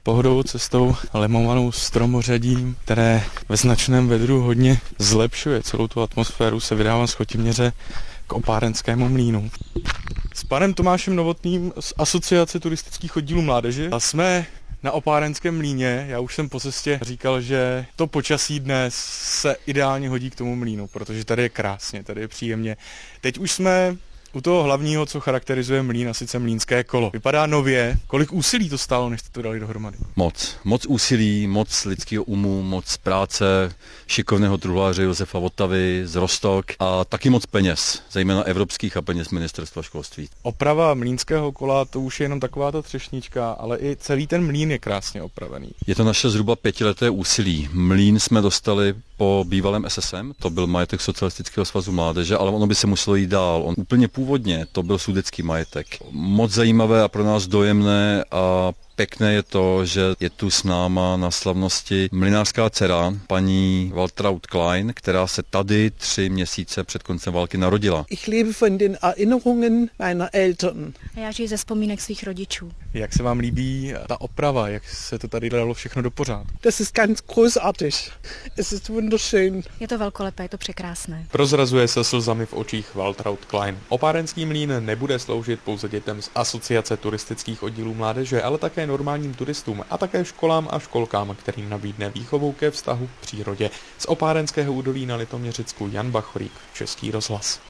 pohodovou cestou lemovanou stromořadím, které ve značném vedru hodně zlepšuje celou tu atmosféru, se vydávám z Chotěměře k Opárenskému mlýnu. S panem Tomášem Novotným z Asociace turistických oddílů mládeže a jsme na Opárenském mlýně. Já už jsem po cestě říkal, že to počasí dnes se ideálně hodí k tomu mlýnu, protože tady je krásně, tady je příjemně. Teď už jsme u toho hlavního, co charakterizuje mlýn, a sice mlýnské kolo. Vypadá nově. Kolik úsilí to stálo, než jste to dali dohromady? Moc úsilí, moc lidského umu, moc práce šikovného truhláře Josefa Votavy z Rostok a taky moc peněz, zejména evropských a peněz ministerstva školství. Oprava mlýnského kola, to už je jenom taková ta třešnička, ale i celý ten mlýn je krásně opravený. Je to naše zhruba 5leté úsilí. Mlýn jsme dostali po bývalém SSM, to byl majetek Socialistického svazu mládeže, ale ono by se muselo jít dál. On úplně původně to byl sudetský majetek. Moc zajímavé a pro nás dojemné a pěkné je to, že je tu s náma na slavnosti mlynářská dcera, paní Waltraud Klein, která se tady 3 měsíce před koncem války narodila. Ich lebe von den Erinnerungen meiner Eltern. Já žiji ze vzpomínek svých rodičů. Jak se vám líbí ta oprava, jak se to tady dalo všechno do pořádku? Das ist ganz großartig. Es ist wunderschön. Je to velkolepé, je to překrásné. Prozrazuje se slzami v očích Waltraud Klein. Opárenský mlýn nebude sloužit pouze dětem z Asociace turistických oddílů mládeže, ale také normálním turistům a také školám a školkám, kterým nabídne výchovu ke vztahu k přírodě. Z Opárenského údolí na Litoměřicku Jan Bachorík, Český rozhlas.